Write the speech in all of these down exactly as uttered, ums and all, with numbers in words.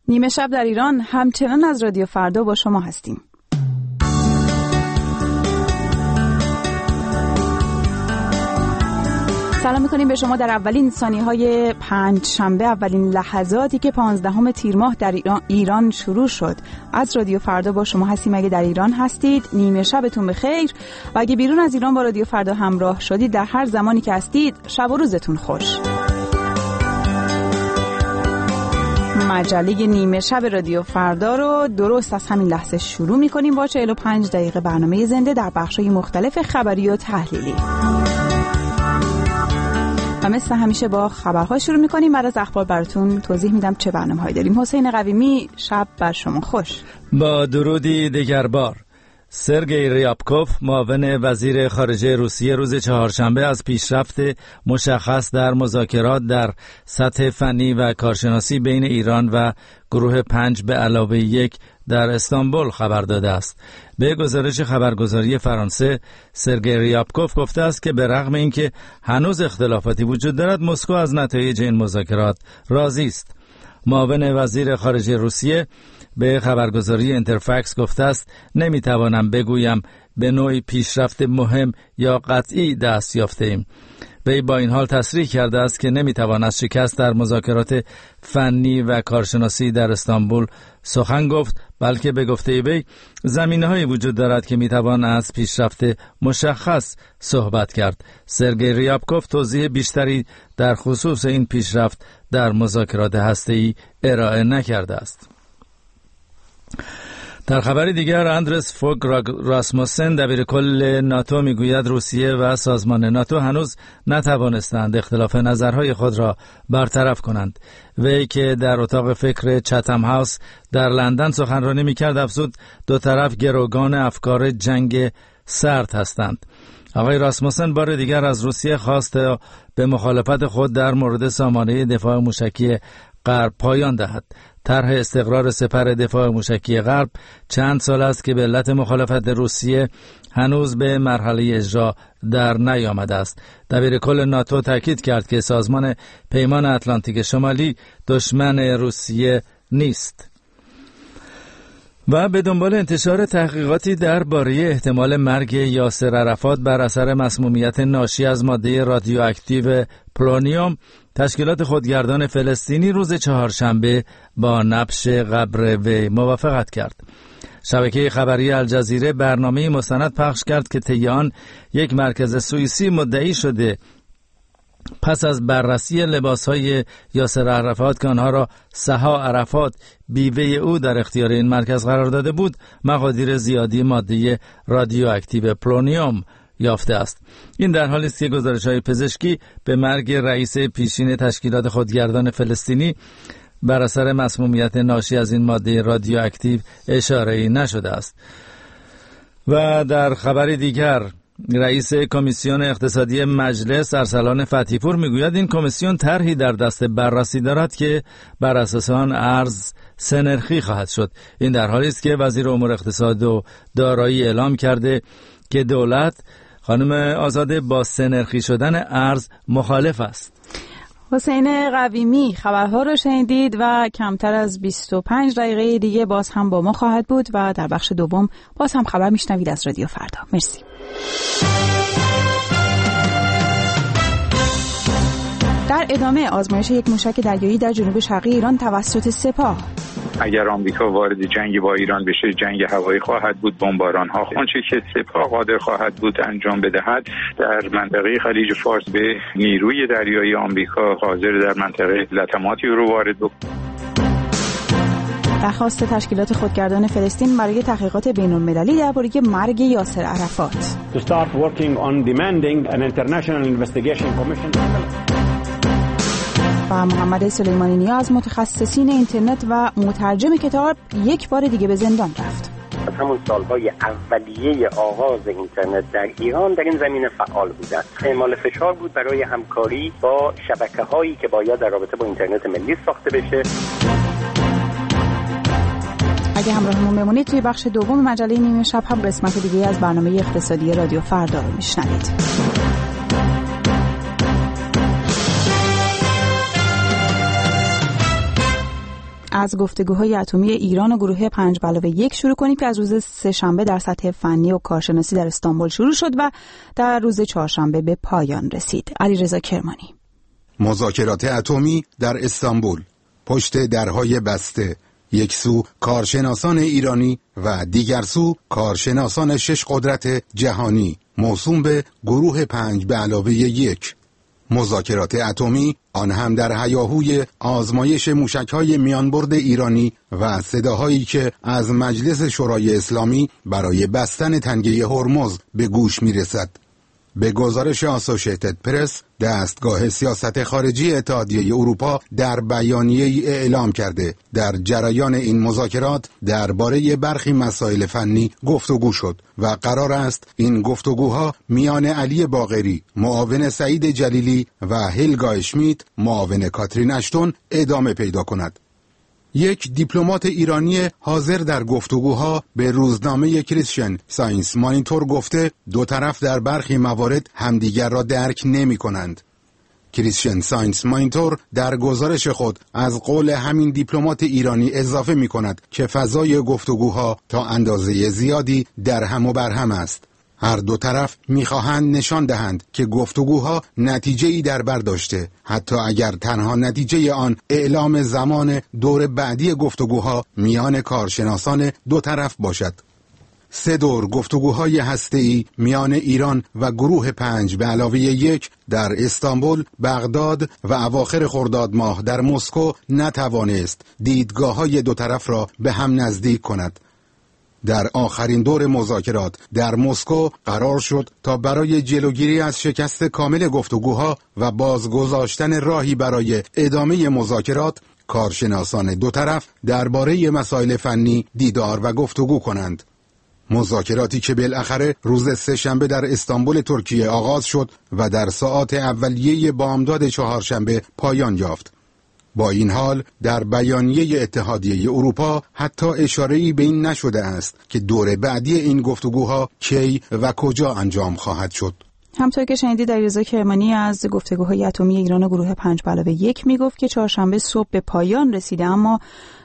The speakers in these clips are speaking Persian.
نیمه شب در ایران همچنان از رادیو فردا با شما هستیم. سلام میکنیم به شما در اولین ثانیه‌های پنج شنبه، اولین لحظاتی که پانزدهم تیر ماه در ایران, ایران شروع شد. از رادیو فردا با شما هستیم. اگه در ایران هستید نیمه شبتون بخیر و اگه بیرون از ایران با رادیو فردا همراه شدید در هر زمانی که هستید شب و روزتون خوش. مجله نیمه شب رادیو فردا رو درست از همین لحظه شروع میکنیم با چهل و پنج دقیقه برنامه زنده در بخش‌های مختلف خبری و تحلیلی. و مثل همیشه با خبرها شروع میکنیم. بعد از اخبار براتون توضیح میدم چه برنامه‌هایی داریم. حسین قویمی، شب بر شما خوش. با درودی دیگر بار. سرگئی ریابکوف، معاون وزیر خارجه روسیه، روز چهارشنبه از پیشرفت مشخص در مذاکرات در سطح فنی و کارشناسی بین ایران و گروه پنج به علاوه یک در استانبول خبر داده است. به گزارش خبرگزاری فرانسه، سرگئی ریابکوف گفته است که به رغم اینکه هنوز اختلافاتی وجود دارد، مسکو از نتایج این مذاکرات راضی است. معاون وزیر خارجه روسیه به خبرگزاری اینترفکس گفته است نمیتوانم بگویم به نوعی پیشرفت مهم یا قطعی دست یافته ایم. وی با این حال تصریح کرده است که نمیتوان از شکست در مذاکرات فنی و کارشناسی در استانبول سخن گفت، بلکه به گفته وی زمینه‌هایی وجود دارد که میتوان از پیشرفت مشخص صحبت کرد. سرگئی ریابکوف توضیح بیشتری در خصوص این پیشرفت در مذاکرات هسته‌ای ارائه نکرده است. در خبر دیگر، اندرس فوگ راسموسن، دبیرکل ناتو، میگوید روسیه و سازمان ناتو هنوز نتوانستند اختلاف نظرهای خود را برطرف کنند. وی که در اتاق فکر چتم هاوس در لندن سخنرانی میکرد افزود دو طرف گروگان افکار جنگ سرد هستند. آقای راسموسن بار دیگر از روسیه خواست به مخالفت خود در مورد سامانه دفاع موشکی غرب پایان دهد. طرح استقرار سپر دفاع موشکی غرب چند سال است که به علت مخالفت روسیه هنوز به مرحله اجرا در نیامده است. دبیرکل ناتو تاکید کرد که سازمان پیمان اتلانتیک شمالی دشمن روسیه نیست. و به دنبال انتشار تحقیقاتی درباره احتمال مرگ یاسر عرفات بر اثر مسمومیت ناشی از ماده رادیواکتیو پولونیوم، تشکیلات خودگردان فلسطینی روز چهارشنبه با نبش قبر وی موافقت کرد. شبکه خبری الجزیره برنامه مستند پخش کرد که طی آن یک مرکز سوئیسی مدعی شده پس از بررسی لباسهای یاسر عرفات که آنها را سها عرفات بیوه او در اختیار این مرکز قرار داده بود، مقادیر زیادی ماده رادیواکتیو پولونیوم یافته است. این در حالی است که گزارش‌های پزشکی به مرگ رئیس پیشین تشکیلات خودگردان فلسطینی بر اثر مسمومیت ناشی از این ماده رادیواکتیو اشاره‌ای نشده است. و در خبر دیگر، رئیس کمیسیون اقتصادی مجلس ارسلان فتحی پور میگوید این کمیسیون طرحی در دست بررسی دارد که بر اساس آن ارز سه‌نرخی خواهد شد. این در حالی است که وزیر امور اقتصاد و دارایی اعلام کرده که دولت، خانم آزاده، با سه‌نرخی شدن ارز مخالف است. حسین قویمی، خبرها رو شنیدید و کمتر از بیست و پنج دقیقه دیگه باز هم با ما خواهد بود و در بخش دوم باز هم خبر میشنوید از رادیو فردا. مرسی. در ادامه، آزمایش یک موشک دریایی در جنوب شرقی ایران توسط سپاه. اگر آمریکا وارد جنگ با ایران بشه، جنگ هوایی خواهد بود، بمباران ها. آنچه که سپاه قادر خواهد بود انجام بدهد در منطقه خلیج فارس به نیروی دریایی آمریکا حاضر در منطقه لطماتی رو وارد بکنه. درخواست تشکیلات خودگردان فلسطین برای تحقیقات بین‌المللی درباره مرگ یاسر عرفات. To start working on demanding an international investigation commission. و محمد سلیمانی نیاز، متخصصین اینترنت و مترجم کتاب، یک بار دیگه به زندان رفت. از همون سالهای اولیه آغاز اینترنت در ایران در این زمینه فعال بوده است. اعمال فشار بود برای همکاری با شبکه‌هایی که باید در رابطه با اینترنت ملی ساخته بشه. اگه همراهمون بمونید توی بخش دوم مجله نیمه شب هم قسمت دیگه از برنامه اقتصادی رادیو فردا رو میشنوید. از گفتگوهای اتمی ایران و گروه پنج به علاوه یک شروع کنیم که از روز سه‌شنبه در سطح فنی و کارشناسی در استانبول شروع شد و در روز چهارشنبه به پایان رسید. علیرضا کرمانی. مذاکرات اتمی در استانبول، پشت درهای بسته، یک سو کارشناسان ایرانی و دیگر سو کارشناسان شش قدرت جهانی موسوم به گروه پنج به علاوه یک. مذاکرات اتمی آن هم در هیاهوی آزمایش موشک‌های میانبرد ایرانی و صداهایی که از مجلس شورای اسلامی برای بستن تنگه هرمز به گوش می‌رسد. به گزارش آسوشیتد پرس، دستگاه سیاست خارجی اتحادیه اروپا در بیانیه‌ای اعلام کرده در جریان این مذاکرات درباره برخی مسائل فنی گفتگو شد و قرار است این گفتگوها میان علی باقری، معاون سعید جلیلی و هلگا اشمیت، معاون کاترین اشتون ادامه پیدا کند. یک دیپلمات ایرانی حاضر در گفتگوها به روزنامه کریسچن ساینس مانیتور گفته دو طرف در برخی موارد همدیگر را درک نمی کنند. کریسچن ساینس مانیتور در گزارش خود از قول همین دیپلمات ایرانی اضافه می کند که فضای گفتگوها تا اندازه زیادی در هم و بر هم است. هر دو طرف می‌خواهند نشان دهند که گفتگوها نتیجه‌ای در بر داشته، حتی اگر تنها نتیجه آن اعلام زمان دور بعدی گفتگوها میان کارشناسان دو طرف باشد. سه دور گفتگوهای هسته‌ای میان ایران و گروه پنج به علاوه یک در استانبول، بغداد و اواخر خرداد ماه در مسکو نتوانست دیدگاه‌های دو طرف را به هم نزدیک کند. در آخرین دور مذاکرات در مسکو قرار شد تا برای جلوگیری از شکست کامل گفتگوها و بازگذاشتن راهی برای ادامه مذاکرات، کارشناسان دو طرف درباره مسائل فنی دیدار و گفتگو کنند. مذاکراتی که بالاخره روز سه‌شنبه در استانبول ترکیه آغاز شد و در ساعات اولیه بامداد چهارشنبه پایان یافت. با این حال در بیانیه اتحادیه اروپا حتی اشاره‌ای به این نشده است که دور بعدی این گفتگوها کی و کجا انجام خواهد شد. همطور که شنیدید علیرضا کرمانی از گفتگوهای اتمی ایران و گروه پنج به علاوه یک میگفت که چهارشنبه صبح به پایان رسیده، اما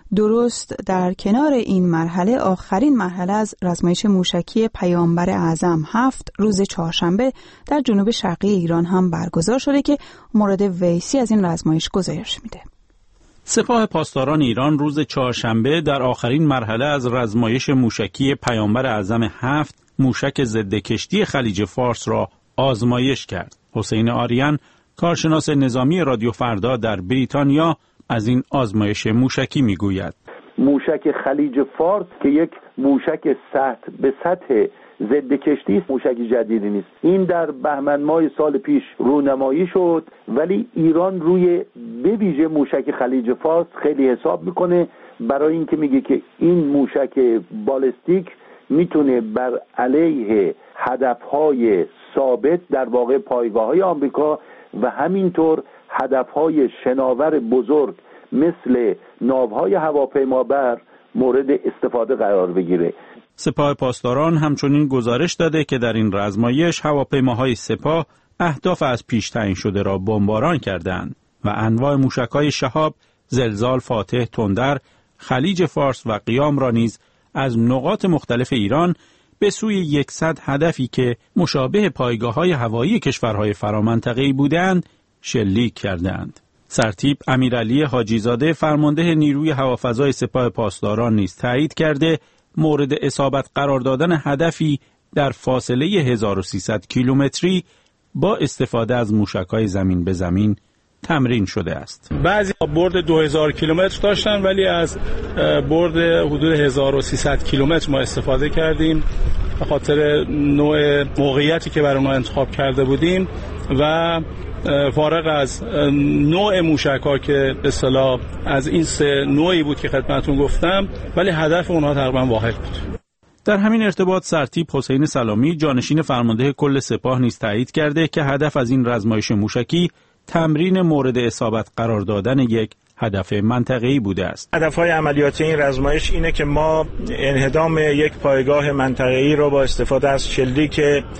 درست در کنار این مرحله آخرین مرحله از رزمایش موشکی پیامبر اعظم هفت روز چهارشنبه در جنوب شرقی ایران هم برگزار شده که مراد ویسی از این رزمایش گزارش میده. سپاه پاسداران ایران روز چهارشنبه در آخرین مرحله از رزمایش موشکی پیامبر اعظم هفت موشک ضد کشتی خلیج فارس را آزمایش کرد. حسین آریان، کارشناس نظامی رادیو فردا در بریتانیا، از این آزمایش موشکی میگوید. موشک خلیج فارس که یک موشک سطح به سطح ضد کشتی است، موشکی جدیدی نیست. این در بهمن ماه سال پیش رونمایی شد، ولی ایران روی به ویژه موشک خلیج فارس خیلی حساب میکنه، برای اینکه میگه که این موشک بالستیک میتونه بر علیه هدفهای ثابت در واقع پایگاه‌های آمریکا و همینطور هدفهای شناور بزرگ مثل ناوهای هواپیمابر مورد استفاده قرار بگیره. سپاه پاسداران همچنین گزارش داده که در این رزمایش هواپیماهای سپاه اهداف از پیش تعیین شده را بمباران کردند و انواع موشک‌های شهاب، زلزال، فاتح، تندر، خلیج فارس و قیام را نیز از نقاط مختلف ایران به سوی صد هدفی که مشابه پایگاه‌های هوایی کشورهای فرامنطقه‌ای بودند شلیک کردند. سرتیپ امیرعلی حاجیزاده فرمانده نیروی هوافضای سپاه پاسداران نیز تایید کرده مورد اصابت قرار دادن هدفی در فاصله هزار و سیصد کیلومتری با استفاده از موشک‌های زمین به زمین تمرین شده است. بعضی برد دو هزار کیلومتر داشتن، ولی از برد حدود هزار و سیصد کیلومتر ما استفاده کردیم به خاطر نوع موقعیتی که برای ما انتخاب کرده بودیم و فارغ از نوع موشک‌ها که به اصطلاح از این سه نوعی بود که خدمتتون گفتم، ولی هدف اونها تقریبا واحد بود. در همین ارتباط سرتیپ حسین سلامی، جانشین فرمانده کل سپاه، نیز تایید کرده که هدف از این رزمایش موشکی تمرین مورد اصابت قرار دادن یک هدف منطقه‌ای بوده است. هدف‌های عملیاتی این رزمایش اینه که ما انهدام یک پایگاه منطقه‌ای رو با استفاده از شلیک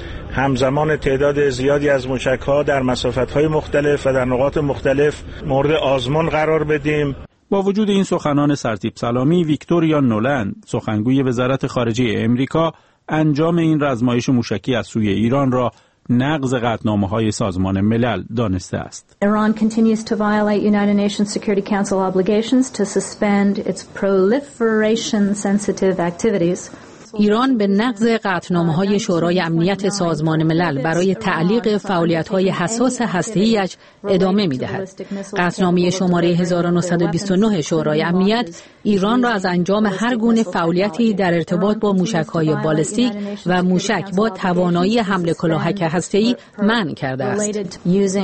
همزمان تعداد زیادی از موشک‌ها در مسافت‌های مختلف و در نقاط مختلف مورد آزمون قرار بدیم. با وجود این سخنان سرتیپ سلامی، ویکتوریا نولند، سخنگوی وزارت خارجه امریکا، انجام این رزمایش موشکی از سوی ایران را نقض قطعنامه‌های سازمان ملل دانسته است. Iran continues to violate United Nations Security Council obligations to suspend its proliferation sensitive activities. ایران به نقض قطعنامه‌های شورای امنیت سازمان ملل برای تعلیق فعالیت‌های حساس هسته‌ای‌اش ادامه می‌دهد. قطعنامه شماره هزار و نهصد و بیست و نه شورای امنیت ایران را از انجام هر گونه فعالیتی در ارتباط با موشک‌های بالستیک و موشک با توانایی حمل کلاهک هسته‌ای منع کرده است.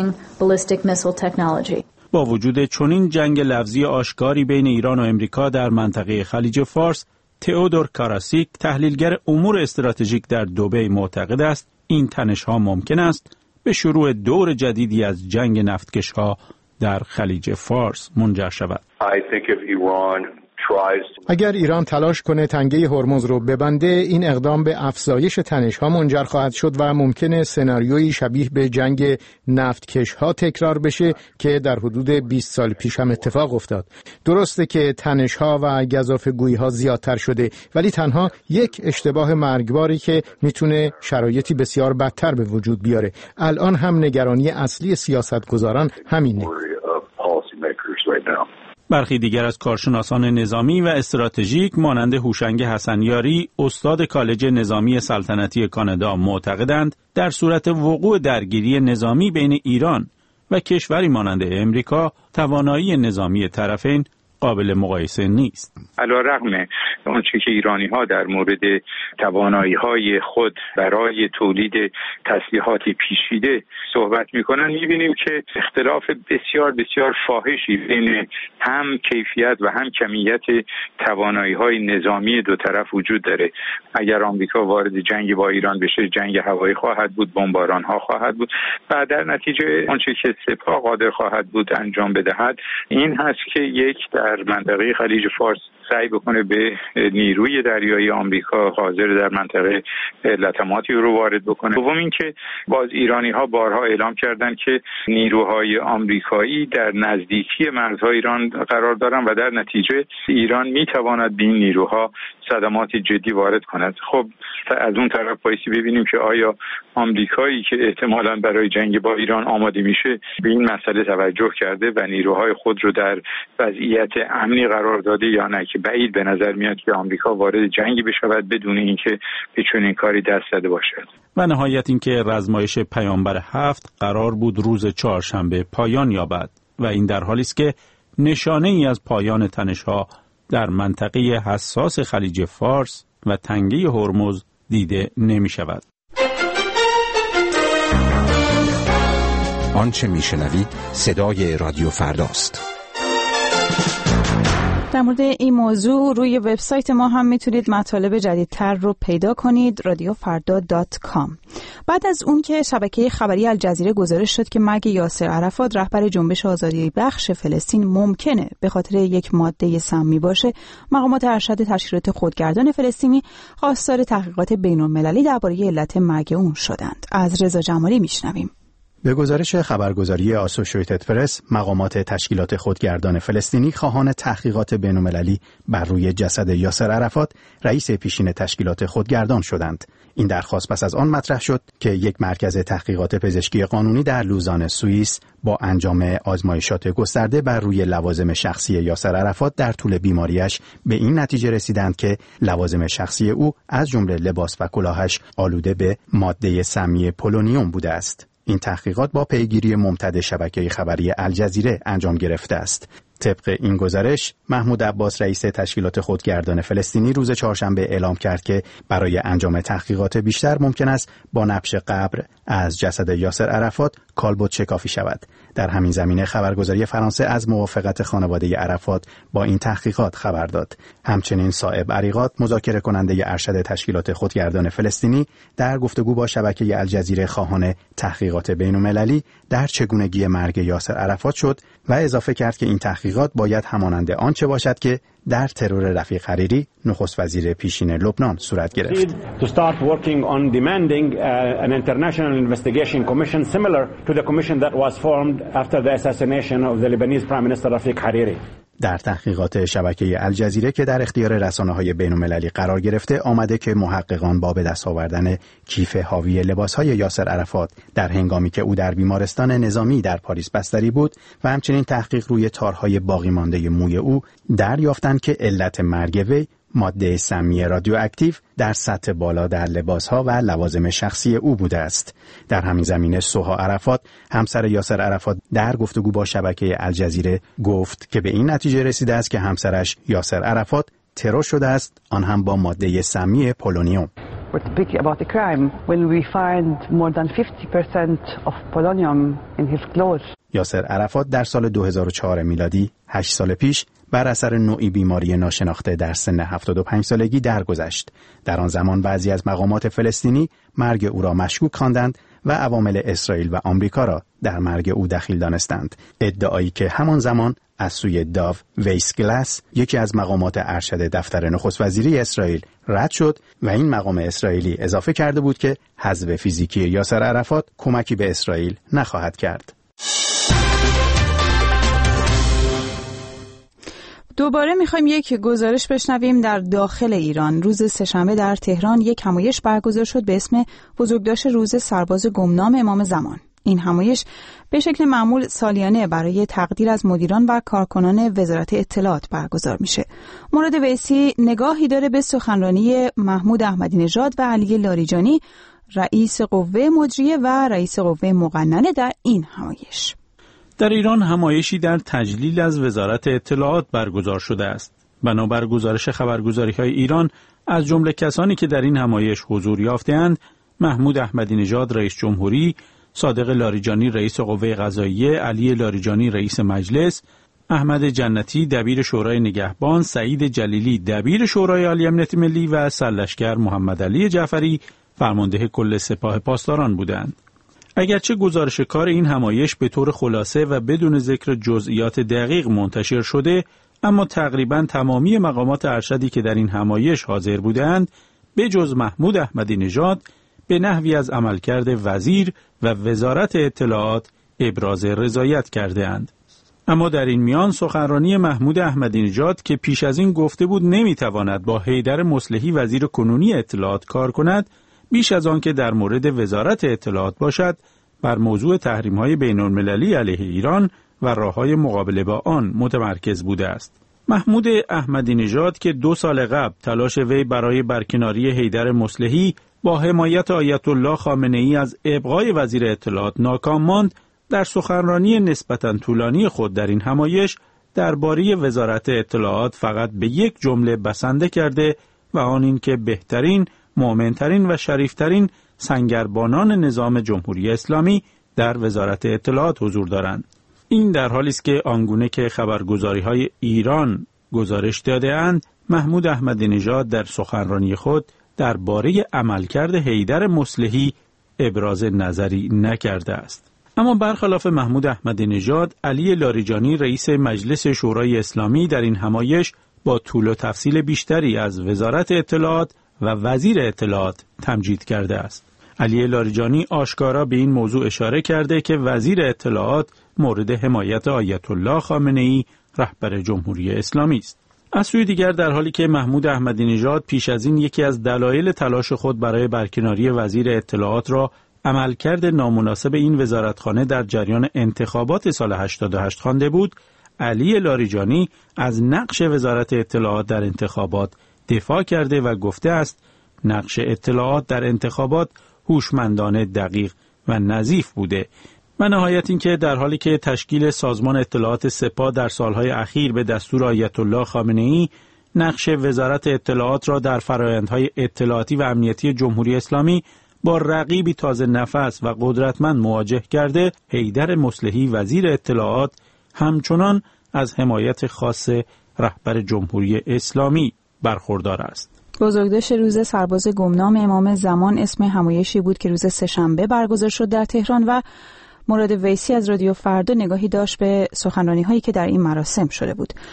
با وجود چنین جنگ لفظی آشکاری بین ایران و امریکا در منطقه خلیج فارس، تئودور کاراسیک، تحلیلگر امور استراتژیک در دبی، معتقد است این تنش‌ها ممکن است به شروع دور جدیدی از جنگ نفتکش‌ها در خلیج فارس منجر شود. اگر ایران تلاش کنه تنگه هرمز رو ببنده، این اقدام به افزایش تنش‌ها منجر خواهد شد و ممکنه سناریویی شبیه به جنگ نفتکش‌ها تکرار بشه که در حدود بیست سال پیش هم اتفاق افتاد. درسته که تنش‌ها و گزافه‌گویی‌ها زیادتر شده، ولی تنها یک اشتباه مرگباری که میتونه شرایطی بسیار بدتر به وجود بیاره. الان هم نگرانی اصلی سیاستگزاران همینه. برخی دیگر از کارشناسان نظامی و استراتژیک مانند هوشنگ حسنیاری، استاد کالج نظامی سلطنتی کانادا، معتقدند در صورت وقوع درگیری نظامی بین ایران و کشوری مانند امریکا، توانایی نظامی طرفین قابل مقایسه نیست. علی‌رغم آنچه که ایرانی‌ها در مورد توانایی‌های خود برای تولید تسلیحات پیچیده صحبت می‌کنن، می‌بینیم که اختلاف بسیار بسیار فاحشی بین هم کیفیت و هم کمیت توانایی‌های نظامی دو طرف وجود داره. اگر آمریکا وارد جنگ با ایران بشه، جنگ هوایی خواهد بود، بمباران‌ها خواهد بود و در نتیجه آنچه که سپاه قادر خواهد بود انجام بدهد این هست که یک در منطقه خلیج فارس سعی بکنه به نیروی دریایی آمریکا حاضر در منطقه لطماتی رو وارد بکنه. دوم اینکه باز ایرانی‌ها بارها اعلام کردند که نیروهای آمریکایی در نزدیکی مرزهای ایران قرار دارن و در نتیجه ایران میتواند به این نیروها صدمات جدی وارد کند. خب از اون طرف بایستی ببینیم که آیا آمریکایی که احتمالاً برای جنگ با ایران آماده میشه به این مسئله توجه کرده و نیروهای خود رو در وضعیت امنی قرار داده یا نه، که بعید به نظر میاد که آمریکا وارد جنگی بشود بدون اینکه به چنین کاری دست زده باشد. و نهایت اینکه رزمایش پیامبر هفت قرار بود روز چهارشنبه پایان یابد و این در حالی است که نشانه ای از پایان تنش‌ها در منطقه حساس خلیج فارس و تنگه هرمز دیده نمی شود. آنچه می شنوید صدای رادیو فرداست. در مورد این موضوع روی وبسایت ما هم میتونید مطالب جدیدتر رو پیدا کنید، رادیو فردا دات کام. بعد از اون که شبکه خبری الجزیره گزارش شد که مرگ یاسر عرفات رهبر جنبش آزادی بخش فلسطین ممکنه به خاطر یک ماده سمی باشه، مقامات ارشد تشکیلات خودگردان فلسطینی خواستار تحقیقات بین‌المللی درباره علت مرگ اون شدند. از رضا جمالی میشنویم. به گزارش خبرگزاری آسوشییتد پرس، مقامات تشکیلات خودگردان فلسطینی خواهان تحقیقات بین‌المللی بر روی جسد یاسر عرفات، رئیس پیشین تشکیلات خودگردان شدند. این درخواست پس از آن مطرح شد که یک مرکز تحقیقات پزشکی قانونی در لوزان سوئیس با انجام آزمایشات گسترده بر روی لوازم شخصی یاسر عرفات در طول بیماریش به این نتیجه رسیدند که لوازم شخصی او از جمله لباس و کلاهش آلوده به ماده سمی پولونیوم بوده است. این تحقیقات با پیگیری ممتد شبکه خبری الجزیره انجام گرفته است. طبق این گزارش، محمود عباس رئیس تشکیلات خودگردان فلسطینی روز چهارشنبه اعلام کرد که برای انجام تحقیقات بیشتر ممکن است با نبش قبر از جسد یاسر عرفات کالبد شکافی شود. در همین زمینه خبرگزاری فرانسه از موافقت خانواده عرفات با این تحقیقات خبر داد. همچنین صائب عریقات، مذاکره کننده ارشد تشکیلات خودگردان فلسطینی، در گفتگو با شبکه الجزیره خواهان تحقیقات بین‌المللی در چگونگی مرگ یاسر عرفات شد و اضافه کرد که این تحقیقات باید همانند آنچه باشد که در ترور رفیق حریری، نخست وزیر پیشین لبنان، صورت گرفت. To start working on demanding uh, an international investigation commission similar to the commission that was formed after the assassination of the Lebanese Prime Minister Rafiq Hariri. در تحقیقات شبکه الجزیره که در اختیار رسانه‌های بین‌المللی قرار گرفته آمده که محققان با به دست آوردن کیف حاوی لباس‌های یاسر عرفات در هنگامی که او در بیمارستان نظامی در پاریس بستری بود و همچنین تحقیق روی تارهای باقی مانده موی او دریافتند که علت مرگ وی ماده سمی رادیواکتیو در سطح بالا در لباسها و لوازم شخصی او بوده است. در همین زمینه سوها عرفات همسر یاسر عرفات در گفتگو با شبکه الجزیره گفت که به این نتیجه رسیده است که همسرش یاسر عرفات ترور شده است، آن هم با ماده سمی پولونیوم. We're speaking about the crime when we find more than fifty percent of polonium in his clothes. یاسر عرفات در سال دو هزار و چهار میلادی هشت سال پیش بر اثر نوعی بیماری ناشناخته در سن هفتاد و پنج سالگی درگذشت. در آن زمان بعضی از مقامات فلسطینی مرگ او را مشکوک خواندند و عوامل اسرائیل و آمریکا را در مرگ او دخیل دانستند. ادعایی که همان زمان از سوی داو ویسگلاس یکی از مقامات ارشد دفتر نخست وزیری اسرائیل رد شد و این مقام اسرائیلی اضافه کرده بود که حذف فیزیکی یاسر عرفات کمکی به اسرائیل نخواهد کرد. دوباره میخوایم یک گزارش بشنویم در داخل ایران. روز سه‌شنبه در تهران یک همایش برگزار شد به اسم بزرگداشت روز سرباز گمنام امام زمان. این همایش به شکل معمول سالیانه برای تقدیر از مدیران و کارکنان وزارت اطلاعات برگزار میشه. مراد ویسی نگاهی داره به سخنرانی محمود احمدی نژاد و علی لاریجانی، رئیس قوه مجریه و رئیس قوه مقننه در این همایش. در ایران همایشی در تجلیل از وزارت اطلاعات برگزار شده است. بنابر گزارش خبرگزاری‌های ایران، از جمله کسانی که در این همایش حضور یافته‌اند، محمود احمدی نژاد رئیس جمهوری، صادق لاریجانی رئیس قوه قضاییه، علی لاریجانی رئیس مجلس، احمد جنتی دبیر شورای نگهبان، سعید جلیلی دبیر شورای عالی امنیت ملی و سرلشکر محمد علی جعفری فرمانده کل سپاه پاسداران بودند. اگرچه گزارش کار این همایش به طور خلاصه و بدون ذکر جزئیات دقیق منتشر شده، اما تقریباً تمامی مقامات ارشدی که در این همایش حاضر بودند، به جز محمود احمدی نژاد، به نحوی از عملکرد وزیر و وزارت اطلاعات ابراز رضایت کرده اند. اما در این میان سخنرانی محمود احمدی نژاد که پیش از این گفته بود نمیتواند با حیدر مصلحی وزیر کنونی اطلاعات کار کند، بیش از آن که در مورد وزارت اطلاعات باشد، بر موضوع تحریم‌های بین‌المللی علیه ایران و راه‌های مقابله با آن متمرکز بوده است. محمود احمدی نژاد که دو سال قبل تلاش وی برای برکناری حیدر مصلحی با حمایت آیت الله خامنه‌ای از ابقای وزیر اطلاعات ناکام ماند، در سخنرانی نسبتاً طولانی خود در این همایش درباره وزارت اطلاعات فقط به یک جمله بسنده کرده و آن این که بهترین، مؤمن‌ترین و شریفترین سنگربانان نظام جمهوری اسلامی در وزارت اطلاعات حضور دارند. این در حالی است که آنگونه که خبرگزاری‌های ایران گزارش داده‌اند، محمود احمدی نژاد در سخنرانی خود درباره عملکرد حیدر مصلحی ابراز نظری نکرده است. اما برخلاف محمود احمدی نژاد، علی لاریجانی رئیس مجلس شورای اسلامی در این همایش با طول و تفصیل بیشتری از وزارت اطلاعات و وزیر اطلاعات تمجید کرده است. علی لاریجانی آشکارا به این موضوع اشاره کرده که وزیر اطلاعات مورد حمایت آیت الله خامنه‌ای رهبر جمهوری اسلامی است. از سوی دیگر در حالی که محمود احمدی نژاد پیش از این یکی از دلایل تلاش خود برای برکناری وزیر اطلاعات را عملکرد نامناسب این وزارتخانه در جریان انتخابات سال هشتاد و هشت خوانده بود، علی لاریجانی از نقش وزارت اطلاعات در انتخابات دفاع کرده و گفته است نقش اطلاعات در انتخابات هوشمندانه، دقیق و نظیف بوده و نهایت این که در حالی که تشکیل سازمان اطلاعات سپاه در سالهای اخیر به دستور آیت الله خامنه‌ای نقش وزارت اطلاعات را در فرآیندهای اطلاعاتی و امنیتی جمهوری اسلامی با رقیبی تازه نفس و قدرتمند مواجه کرده، حیدر مصلحی وزیر اطلاعات همچنان از حمایت خاص رهبر جمهوری اسلامی برخوردار است. بزرگداشت روز سرباز گمنام امام زمان اسم همایشی بود که روز سه‌شنبه برگزار شد در تهران و مراد ویسی از رادیو فردا نگاهی داشت به سخنرانی‌هایی که در این مراسم شده بود.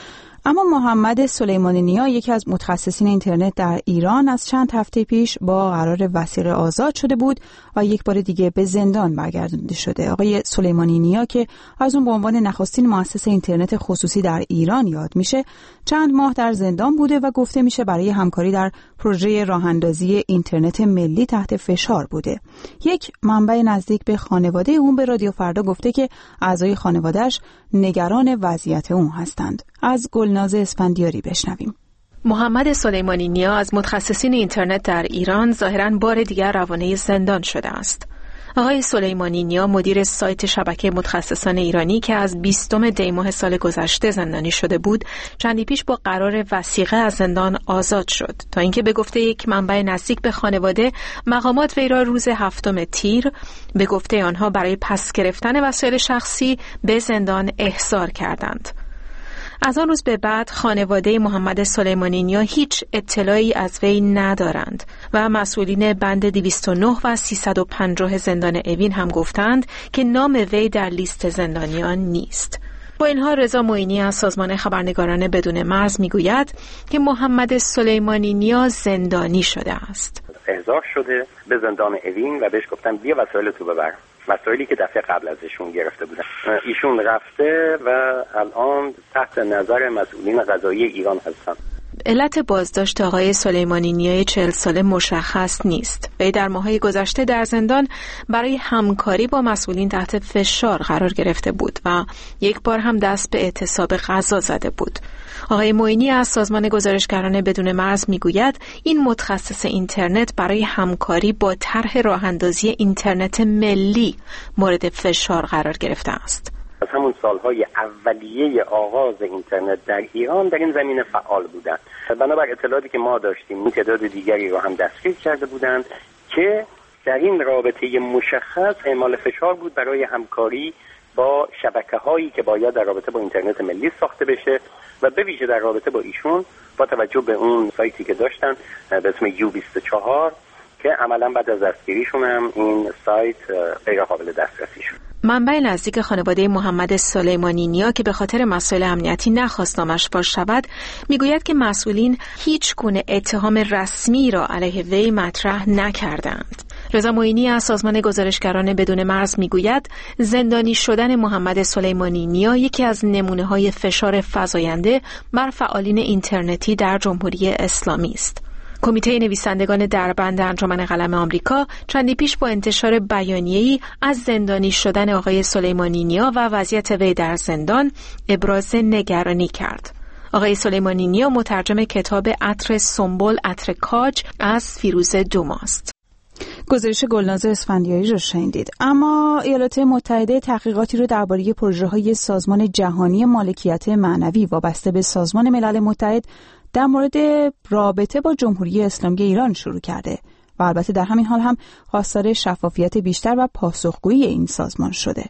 اما محمد سلیمانی نیا، یکی از متخصصین اینترنت در ایران، از چند هفته پیش با قرار وثیقه آزاد شده بود و یک بار دیگه به زندان برگردانده شده. آقای سلیمانی نیا که از اون به عنوان نخستین مؤسسه اینترنت خصوصی در ایران یاد میشه، چند ماه در زندان بوده و گفته میشه برای همکاری در پروژه راه‌اندازی اینترنت ملی تحت فشار بوده. یک منبع نزدیک به خانواده اون به رادیو فردا گفته که اعضای خانواده‌اش نگران وضعیت اون هستند. از گلناز اسفندیاری بشنویم. محمد سلیمانی نیا از متخصصین اینترنت در ایران ظاهراً بار دیگر روانه زندان شده است. آقای سلیمانی نیا مدیر سایت شبکه متخصصان ایرانی که از بیستم دی ماه سال گذشته زندانی شده بود، چندی پیش با قرار وثیقه از زندان آزاد شد، تا اینکه به گفته یک منبع نزدیک به خانواده، مقامات وی را روز هفتم تیر به گفته آنها برای پس گرفتن وسایل شخصی به زندان احضار کردند. از آن روز به بعد خانواده محمد سلیمانی نیا هیچ اطلاعی از وی ندارند و مسئولین بند دویست و نه و سیصد و پنجاه زندان اوین هم گفتند که نام وی در لیست زندانیان نیست. با اینها رضا معینی از سازمان خبرنگاران بدون مرز میگوید که محمد سلیمانی نیا زندانی شده است. احضار شده به زندان اوین و بهش گفتن بیا وسایل تو ببر، مسائلی که دفعه قبل ازشون گرفته بودن. ایشون رفته و الان تحت نظر مسئولین قضایی ایران هستن. علت بازداشت آقای سلیمانی نیای چهل ساله مشخص نیست. وی در ماه‌های گذشته در زندان برای همکاری با مسئولین تحت فشار قرار گرفته بود و یک بار هم دست به اعتصاب غذا زده بود. آقای معینی از سازمان گزارشگران بدون مرز میگوید این متخصص اینترنت برای همکاری با طرح راه‌اندازی اینترنت ملی مورد فشار قرار گرفته است. از همون سالهای اولیه آغاز اینترنت در ایران در این زمینه فعال بودند. بنابر اطلاعاتی که ما داشتیم این تعداد دیگری رو هم دستگیر کرده بودند که در این رابطه مشخص اعمال فشار بود برای همکاری با شبکه‌هایی که باید در رابطه با اینترنت ملی ساخته بشه و به ویژه در رابطه با ایشون با توجه به اون سایتی که داشتن به اسم یو بیست و چهار که عملا بعد از دستگیریشون هم این سایت غیر قابل دسترسی شد. منبع نزدیک خانواده محمد سلیمانی نیا که به خاطر مسائل امنیتی نخواست نامش فاش شود میگوید که مسئولین هیچ گونه اتهام رسمی را علیه وی مطرح نکردند. رضا معینی از سازمان گزارشگران بدون مرز میگوید زندانی شدن محمد سلیمانی نیا یکی از نمونه‌های فشار فزاینده بر فعالین اینترنتی در جمهوری اسلامی است. کمیته نویسندگان دربند انجمن قلم آمریکا چندی پیش با انتشار بیانیه‌ای از زندانی شدن آقای سلیمانی نیا و وضعیت وی در زندان ابراز نگرانی کرد. آقای سلیمانی نیا مترجم کتاب عطر سنبل عطر کاج از فیروزه دوماست. گزارش گلناز اسفندیاری رو شنیدید. اما ایالات متحده تحقیقاتی رو درباره پروژه‌های سازمان جهانی مالکیت معنوی وابسته به سازمان ملل متحد در مورد رابطه با جمهوری اسلامی ایران شروع کرده و البته در همین حال هم خواستار شفافیت بیشتر و پاسخگویی این سازمان شده.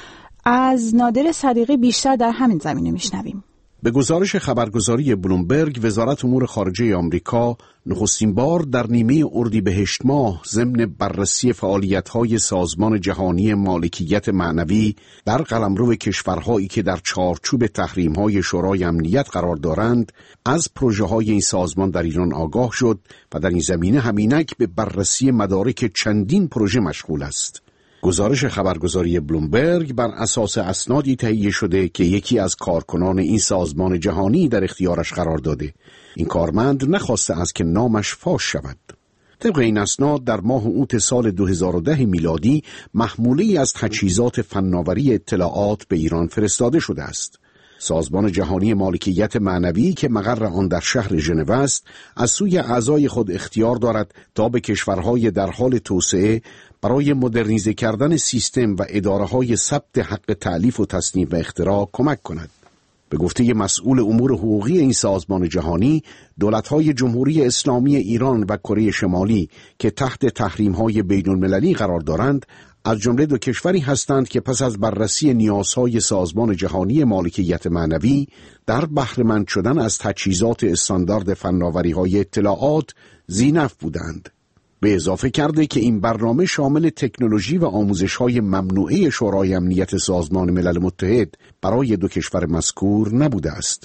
از نادر صدیقی بیشتر در همین زمینه میشنویم. به گزارش خبرگزاری بلومبرگ، وزارت امور خارجه آمریکا نخستین بار در نیمه اردیبهشت ماه ضمن بررسی فعالیت‌های سازمان جهانی مالکیت معنوی در قلمرو کشورهایی که در چارچوب تحریم‌های شورای امنیت قرار دارند از پروژه‌های این سازمان در ایران آگاه شد و در این زمینه همینک به بررسی مدارک چندین پروژه مشغول است. گزارش خبرگزاری بلومبرگ بر اساس اسنادی تهیه شده که یکی از کارکنان این سازمان جهانی در اختیارش قرار داده. این کارمند نخواسته است که نامش فاش شود. طبق این اسناد در ماه اوت سال دو هزار و ده میلادی محموله‌ای از تجهیزات فناوری اطلاعات به ایران فرستاده شده است. سازمان جهانی مالکیت معنوی که مقر آن در شهر ژنو است، از سوی اعضای خود اختیار دارد تا به کشورهای در حال توسعه برای مدرنیزه کردن سیستم و اداره‌های ثبت حق تألیف و تصنیف و اختراع کمک کند. به گفته مسئول امور حقوقی این سازمان جهانی، دولت‌های جمهوری اسلامی ایران و کره شمالی که تحت تحریم‌های بین‌المللی قرار دارند، از جمله دو کشوری هستند که پس از بررسی نیازهای سازمان جهانی مالکیت معنوی در بهره‌مند شدن از تجهیزات استاندارد فناوری‌های اطلاعات ذی‌نفع بودند. به اضافه کرده که این برنامه شامل تکنولوژی و آموزش‌های ممنوعه شورای امنیت سازمان ملل متحد برای دو کشور مذکور نبوده است.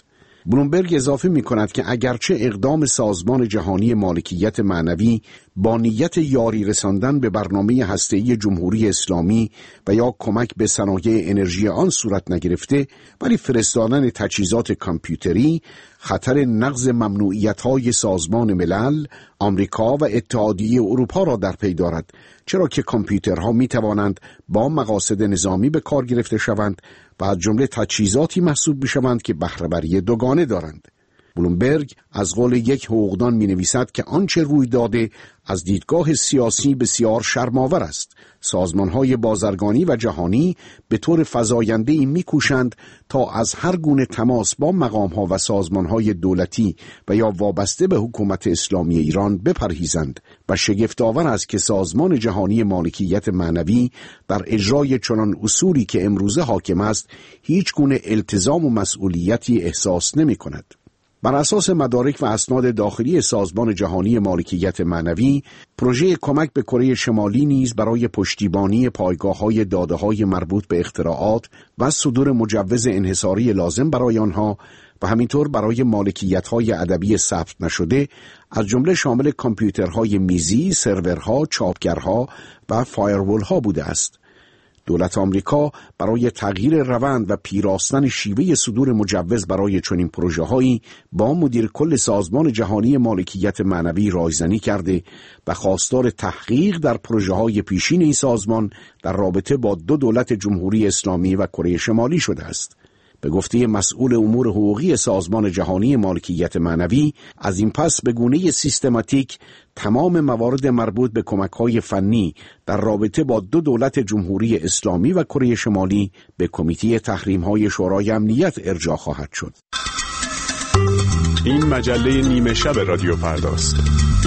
بلومبرگ اضافه می کند که اگرچه اقدام سازمان جهانی مالکیت معنوی با نیت یاری رساندن به برنامه هسته‌ای جمهوری اسلامی و یا کمک به صنایع انرژی آن صورت نگرفته، ولی فرستادن تجهیزات کامپیوتری خطر نقض ممنوعیت‌های سازمان ملل، آمریکا و اتحادیه اروپا را در پی دارد، چرا که کامپیوترها می توانند با مقاصد نظامی به کار گرفته شوند و از جمله تجهیزاتی محسوب بشوند که بهره‌وری دوگانه دارند. بلومبرگ از قول یک حقوقدان می نویسد که آنچه روی داده از دیدگاه سیاسی بسیار شرم‌آور است. سازمان‌های بازرگانی و جهانی به طور فزاینده‌ای می‌کوشند تا از هر گونه تماس با مقام‌ها و سازمان‌های دولتی و یا وابسته به حکومت اسلامی ایران بپرهیزند و شگفت‌آور است که سازمان جهانی مالکیت معنوی در اجرای چنان اصولی که امروزه حاکم است هیچ گونه التزام و مسئولیتی احساس نمی‌کند. بر اساس مدارک و اسناد داخلی سازمان جهانی مالکیت معنوی، پروژه کمک به کره شمالی نیز برای پشتیبانی پایگاه‌های داده‌های مربوط به اختراعات و صدور مجوز انحصاری لازم برای آنها و همینطور برای مالکیت‌های ادبی ثبت نشده از جمله شامل کامپیوترهای میزی، سرورها، چاپگرها و فایروال‌ها بوده است. دولت آمریکا برای تغییر روند و پیراستن شیوه صدور مجوز برای چنین پروژه‌هایی با مدیر کل سازمان جهانی مالکیت معنوی رایزنی کرده و خواستار تحقیق در پروژه‌های پیشین این سازمان در رابطه با دو دولت جمهوری اسلامی و کره شمالی شده است. به گفته مسئول امور حقوقی سازمان جهانی مالکیت معنوی، از این پس به گونه سیستماتیک تمام موارد مربوط به کمک‌های فنی در رابطه با دو دولت جمهوری اسلامی و کره شمالی به کمیته تحریم‌های شورای امنیت ارجاع خواهد شد. این مجله نیمه شب رادیو فرداست.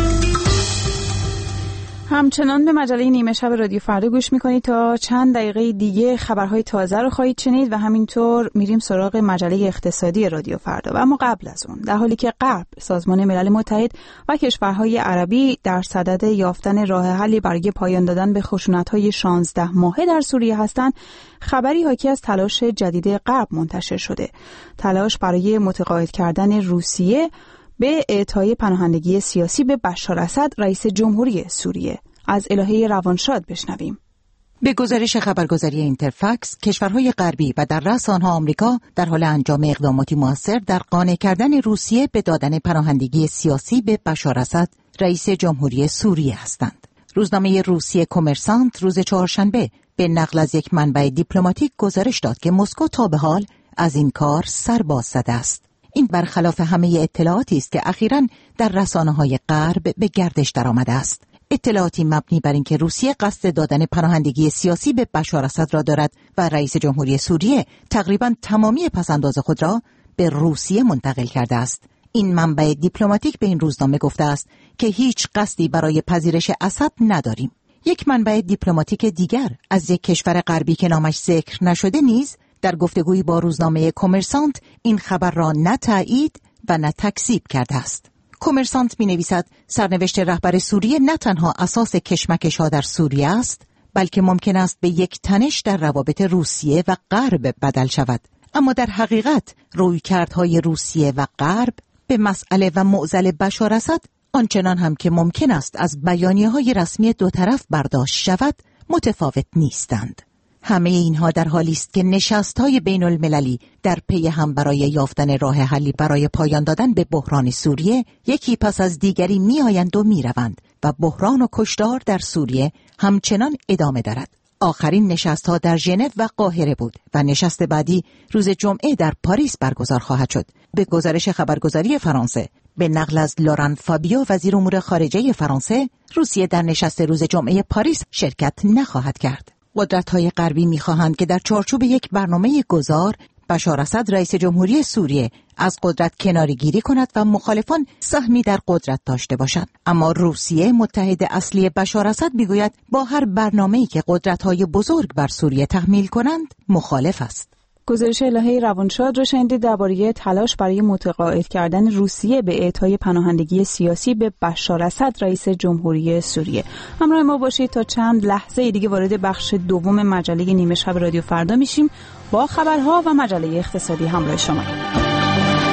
همچنان به مجله نیمه شب رادیو فردا گوش میکنید. تا چند دقیقه دیگه خبرهای تازه رو خواهید شنید و همینطور میریم سراغ مجله اقتصادی رادیو فردا. و اما قبل از اون، در حالی که غرب، سازمان ملل متحد و کشورهای عربی در صدد یافتن راه حلی برای پایان دادن به خشونت‌های شانزده ماهه در سوریه هستند، خبری حاکی از تلاش جدید غرب منتشر شده. تلاش برای متقاعد کردن روسیه به اعطای پناهندگی سیاسی به بشار اسد، رئیس جمهوری سوریه. از الهه روانشاد بشنویم. به گزارش خبرگزاری اینترفکس، کشورهای غربی و در رأس آنها آمریکا در حال انجام اقداماتی موثر در قانع کردن روسیه به دادن پناهندگی سیاسی به بشار اسد، رئیس جمهوری سوریه هستند. روزنامه روسیه کمرسانت روز چهارشنبه به نقل از یک منبع دیپلماتیک گزارش داد که مسکو تا به حال از این کار سر باز زده است. این برخلاف همه اطلاعاتی است که اخیراً در رسانه‌های غرب به گردش درآمده است. اطلاعاتی مبنی بر اینکه روسیه قصد دادن پناهندگی سیاسی به بشار اسد را دارد و رئیس جمهوری سوریه تقریباً تمامی پس‌انداز خود را به روسیه منتقل کرده است. این منبع دیپلماتیک به این روزنامه گفته است که هیچ قصدی برای پذیرش اسد نداریم. یک منبع دیپلماتیک دیگر از یک کشور غربی که نامش ذکر نشده نیز در گفتگویی با روزنامه کمرسانت این خبر را نه تایید و نه تکذیب کرده است. کمرسانت می‌نویسد سرنوشت رهبر سوریه نه تنها اساس کشمکش‌ها در سوریه است، بلکه ممکن است به یک تنش در روابط روسیه و غرب بدل شود. اما در حقیقت رویکردهای روسیه و غرب به مسئله و معضل بشار اسد، آنچنان هم که ممکن است از بیانیه‌های رسمی دو طرف برداشت شود، متفاوت نیستند. همه اینها در حالی است که نشست‌های بین المللی در پی هم برای یافتن راه حلی برای پایان دادن به بحران سوریه یکی پس از دیگری می‌آیند و می‌روند و بحران و کشتار در سوریه همچنان ادامه دارد. آخرین نشست‌ها در ژنو و قاهره بود و نشست بعدی روز جمعه در پاریس برگزار خواهد شد. به گزارش خبرگزاری فرانسه به نقل از لوران فابیو، وزیر امور خارجه فرانسه، روسیه در نشست روز جمعه پاریس شرکت نخواهد کرد. قدرت‌های غربی می‌خواهند که در چارچوب یک برنامه گذار بشار اسد، رئیس جمهوری سوریه، از قدرت کناره‌گیری کند و مخالفان سهمی در قدرت داشته باشند. اما روسیه، متحد اصلی بشار اسد، می‌گوید با هر برنامه‌ای که قدرت‌های بزرگ بر سوریه تحمیل کنند مخالف است. گزارش الهه روانشاد را شنیدید درباره تلاش برای متقاعد کردن روسیه به اعطای پناهندگی سیاسی به بشار اسد، رئیس جمهوری سوریه. همراه ما باشید تا چند لحظه دیگه وارد بخش دوم مجله نیمه شب رادیو فردا میشیم با خبرها و مجله اقتصادی همراه شما.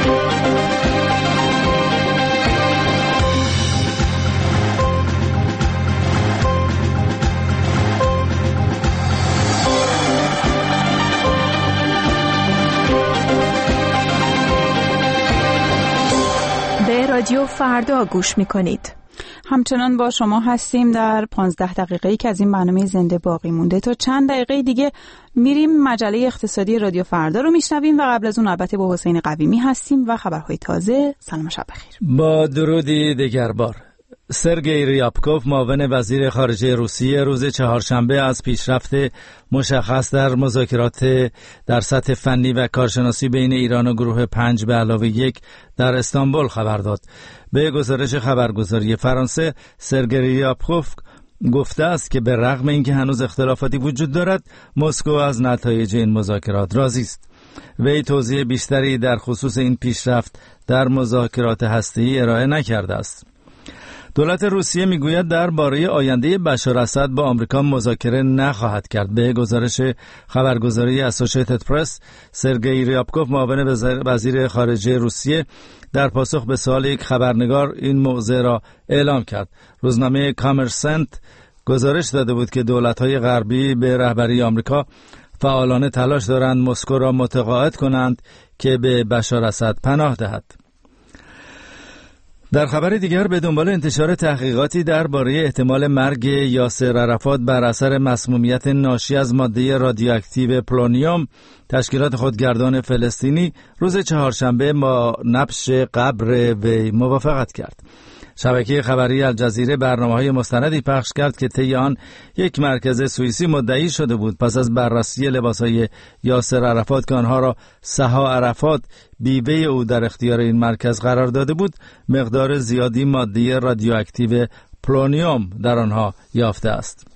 رادیو فردا گوش میکنید. همچنان با شما هستیم در پانزده دقیقه‌ای که از این برنامه زنده باقی مونده. تا چند دقیقه دیگه میریم مجله اقتصادی رادیو فردا رو میشنویم و قبل از اون البته با حسین قویمی هستیم و خبرهای تازه. سلام شب بخیر. با درودی دیگر بار. سرگئی ریابکوف معاون وزیر خارجه روسیه روز چهارشنبه از پیشرفت مشخص در مذاکرات در سطح فنی و کارشناسی بین ایران و گروه پنج به علاوه یک در استانبول خبر داد. به گزارش خبرگزاری فرانسه، سرگئی ریابکوف گفته است که به رغم اینکه هنوز اختلافاتی وجود دارد، مسکو از نتایج این مذاکرات راضی است. وی توضیح بیشتری در خصوص این پیشرفت در مذاکرات هسته‌ای ارائه نکرده است. دولت روسیه میگوید درباره آینده بشار اسد با آمریکا مذاکره نخواهد کرد. به گزارش خبرگزاری اسوسییتد پرس، سرگئی ریابکوف معاون وزیر خارجه روسیه در پاسخ به سوال یک خبرنگار این موضوع را اعلام کرد. روزنامه کامرسنت گزارش داده بود که دولت‌های غربی به رهبری آمریکا فعالانه تلاش دارند مسکو را متقاعد کنند که به بشار اسد پناه دهد. در خبر دیگر، به دنبال انتشار تحقیقاتی درباره احتمال مرگ یاسر عرفات بر اثر مسمومیت ناشی از ماده رادیواکتیو پولونیوم، تشکیلات خودگردان فلسطینی روز چهارشنبه با نبش قبر وی موافقت کرد. شبکه خبری الجزیره برنامه‌های مستندی پخش کرد که طی آن یک مرکز سوئیسی مدعی شده بود پس از بررسی لباس‌های یاسر عرفات که آنها را سها عرفات بیوه او در اختیار این مرکز قرار داده بود، مقدار زیادی ماده رادیواکتیو پولونیوم در آنها یافته است.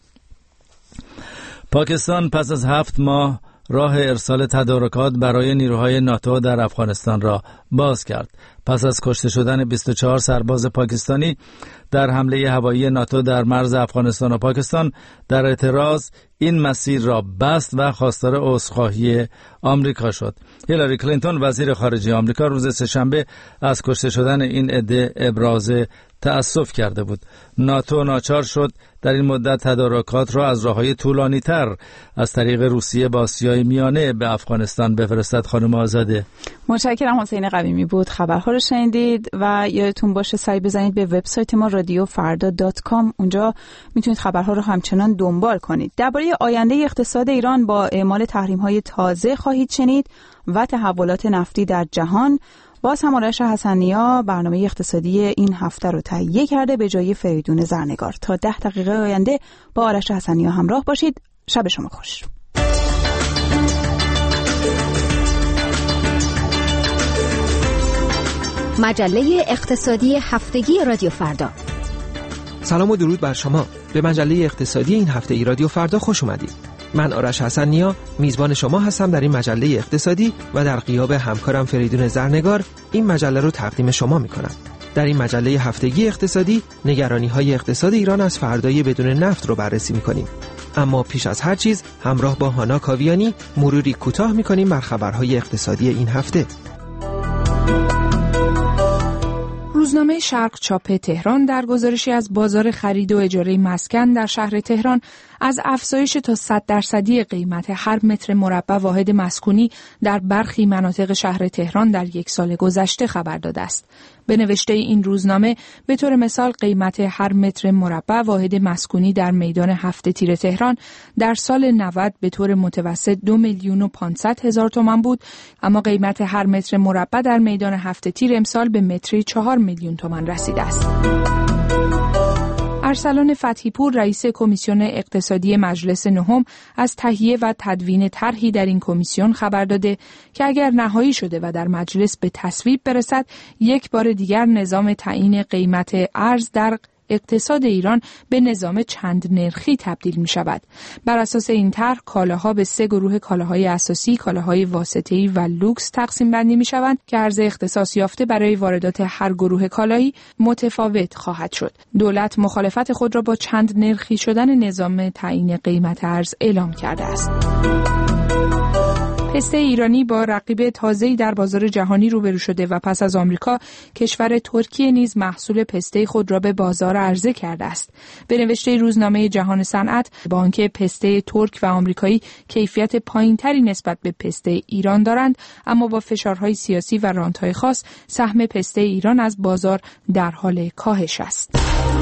پاکستان پس از هفت ماه راه ارسال تدارکات برای نیروهای ناتو در افغانستان را باز کرد. پس از کشته شدن بیست و چهار سرباز پاکستانی در حمله هوایی ناتو در مرز افغانستان و پاکستان، در اعتراض این مسیر را بست و خواستار عذرخواهی آمریکا شد. هیلاری کلینتون وزیر خارجه آمریکا روز سه‌شنبه از کشته شدن این عده ابراز تأسف کرده بود. ناتو ناچار شد در این مدت تدارکات را از راه‌های طولانی‌تر از طریق روسیه با آسیای میانه به افغانستان بفرستد. خانم آزاده. متشکرم. حسین قویمی بود. خبرها رو شنیدید و یادتون باشه سری بزنید به وبسایت ما رادیو فردا دات کام. اونجا میتونید خبرها رو همچنان دنبال کنید. درباره آینده اقتصاد ایران با اعمال تحریم‌های تازه خواهید شنید و تحولات نفتی در جهان. باز هم آرش حسن‌نیا برنامه اقتصادی این هفته رو تهیه کرده به جای فریدون زرنگار. تا ده دقیقه آینده با آرش حسن‌نیا همراه باشید. شب شما خوش. مجله اقتصادی هفتگی رادیو فردا. سلام و درود بر شما. به مجله اقتصادی این هفته ای رادیو فردا خوش اومدید. من آرش حسن‌نیا میزبان شما هستم در این مجله اقتصادی و در غیاب همکارم فریدون زرنگار این مجله رو تقدیم شما میکنم. در این مجله هفتگی اقتصادی نگرانی‌های اقتصاد ایران از فردای بدون نفت رو بررسی میکنیم. اما پیش از هر چیز همراه با هانا کاویانی مروری کوتاه میکنیم بر خبرهای اقتصادی این هفته. روزنامه شرق چاپ تهران در گزارشی از بازار خرید و اجاره مسکن در شهر تهران از افزایش تا صد درصدی قیمت هر متر مربع واحد مسکونی در برخی مناطق شهر تهران در یک سال گذشته خبر داده است. به نوشته این روزنامه به طور مثال قیمت هر متر مربع واحد مسکونی در میدان هفت تیر تهران در سال نود به طور متوسط دو میلیون و پانصد هزار تومان بود، اما قیمت هر متر مربع در میدان هفت تیر امسال به متری چهار میلیون تومان رسیده است. ارسلان فتحی پور رئیس کمیسیون اقتصادی مجلس نهم از تهیه و تدوین طرحی در این کمیسیون خبر داده که اگر نهایی شده و در مجلس به تصویب برسد، یک بار دیگر نظام تعیین قیمت ارز در اقتصاد ایران به نظام چند نرخی تبدیل می شود. بر اساس این طرح کالاها به سه گروه کالاهای اساسی، کالاهای واسطه‌ای و لوکس تقسیم بندی می شوند که ارز اختصاص یافته برای واردات هر گروه کالایی متفاوت خواهد شد. دولت مخالفت خود را با چند نرخی شدن نظام تعیین قیمت ارز اعلام کرده است. پسته ایرانی با رقیب تازه‌ای در بازار جهانی روبرو شده و پس از آمریکا کشور ترکیه نیز محصول پسته خود را به بازار عرضه کرده است. به نوشته روزنامه جهان صنعت، با آنکه پسته ترک و آمریکایی کیفیت پایین‌تری نسبت به پسته ایران دارند، اما با فشارهای سیاسی و رانت‌های خاص سهم پسته ایران از بازار در حال کاهش است.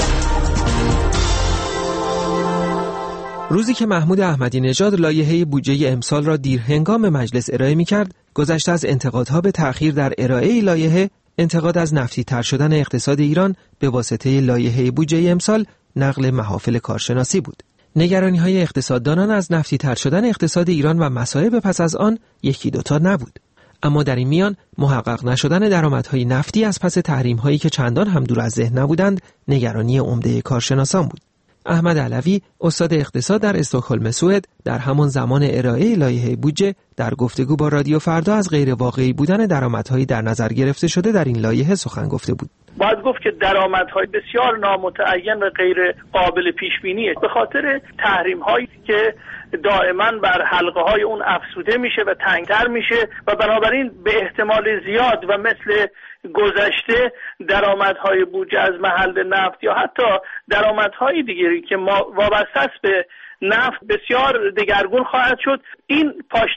روزی که محمود احمدی نژاد لایحه بودجه امسال را دیر هنگام مجلس ارائه می‌کرد، گذشته از انتقادها به تأخیر در ارائه لایحه، انتقاد از نفتی تر شدن اقتصاد ایران به واسطه لایحه بودجه امسال نقل محافل کارشناسی بود. نگرانی‌های اقتصاددانان از نفتی تر شدن اقتصاد ایران و مصائب پس از آن یکی دوتا نبود. اما در این میان محقق نشدن درآمدهای نفتی از پس تحریم‌هایی که چندان هم دور از ذهن نبودند، نگرانی عمده کارشناسان بود. احمد علوی، استاد اقتصاد در استکهلم سوئد، در همان زمان ارائه لایحه بودجه در گفتگو با رادیو فردا از غیر واقعی بودن درآمدهای در نظر گرفته شده در این لایحه سخن گفته بود. باید گفت که درآمدهای بسیار نامتعین و غیر قابل پیش بینیه به خاطر تحریم‌هایی که دائما بر حلقه‌های اون افزوده میشه و تنگتر میشه و بنابراین به احتمال زیاد و مثل گذشته درآمدهای بودجه از محل نفت یا حتی درآمدهای دیگری که ما وابسته است به نفت بسیار دگرگون خواهد شد. این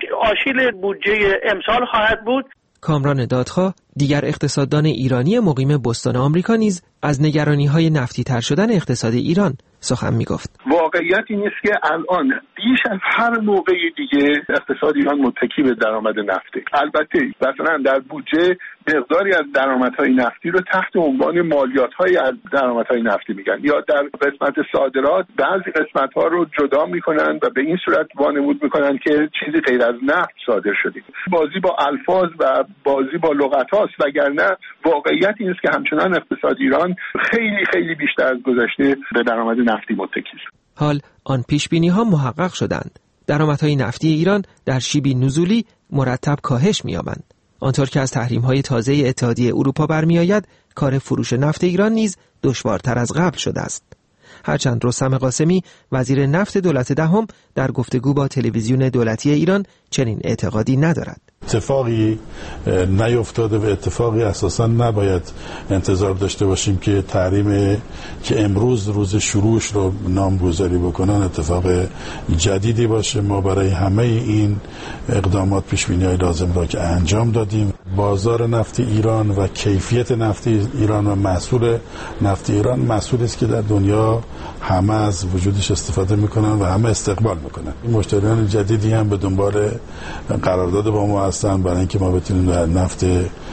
آشیل بودجه امسال خواهد بود. کامران دادخواه، دیگر اقتصاددان ایرانی مقیم بوستون آمریکا، نیز از نگرانی‌های نفتی تر شدن اقتصاد ایران سخن می‌گفت. واقعیت این است که الان بیش از هر موقع دیگه اقتصاد ایران متکی به درآمد نفته. البته مثلا در بودجه مقداری از درآمدهای نفتی رو تحت عنوان مالیات‌های از درآمدهای نفتی میگن یا در قسمت صادرات بعضی قسمت‌ها رو جدا میکنن و به این صورت وانمود میکنن که چیزی غیر از نفت صادر شده. بازی با الفاظ و بازی با لغت‌هاست، وگرنه واقعیت این است که همچنان اقتصاد ایران خیلی خیلی بیشتر از گذشته به درآمد نفتی متکی است. حال آن پیش‌بینی‌ها محقق شدند. درآمدهای نفتی ایران در شیبی نزولی مرتب کاهش می‌یابند. آنطور که از تحریم‌های تازه اتحادیه اروپا برمی‌آید، کار فروش نفت ایران نیز دشوارتر از قبل شده است. هرچند رستم قاسمی، وزیر نفت دولت دهم، در گفتگو با تلویزیون دولتی ایران چنین اعتقادی ندارد. اتفاقی نیفتاده و اتفاقی اساساً نباید انتظار داشته باشیم که تحریم که امروز روز شروعش رو نامگذاری بکنن اتفاق جدیدی باشه. ما برای همه این اقدامات پیش‌بینی‌های لازم را که انجام دادیم. بازار نفت ایران و کیفیت نفت ایران و محصول نفت ایران محصولی است که در دنیا همه از وجودش استفاده میکنن و همه استقبال میکنن. این مشتریان جدیدی هم به دنبال قرارداد با ما هستن برای اینکه ما بتونیم نفت